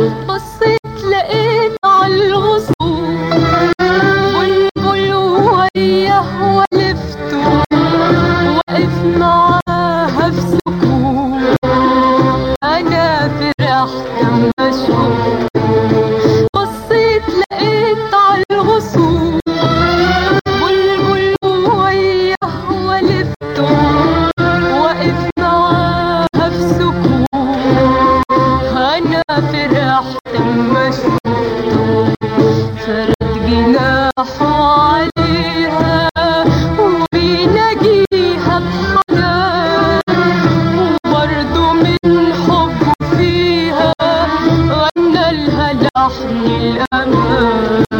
بصيت لقيت عالغصون بلبل وياه ولفته واقف معاها في سكون. انا فرحت اما شفته. بصيت لقيت عالغصون بلبل وياه ولفته واقف معاها في سكون. انا فرحت اما شفته. فرد جناحه عليها وبيناجيها بحنان، وبرضه من حبه فيها غنى لها لحن الأمان.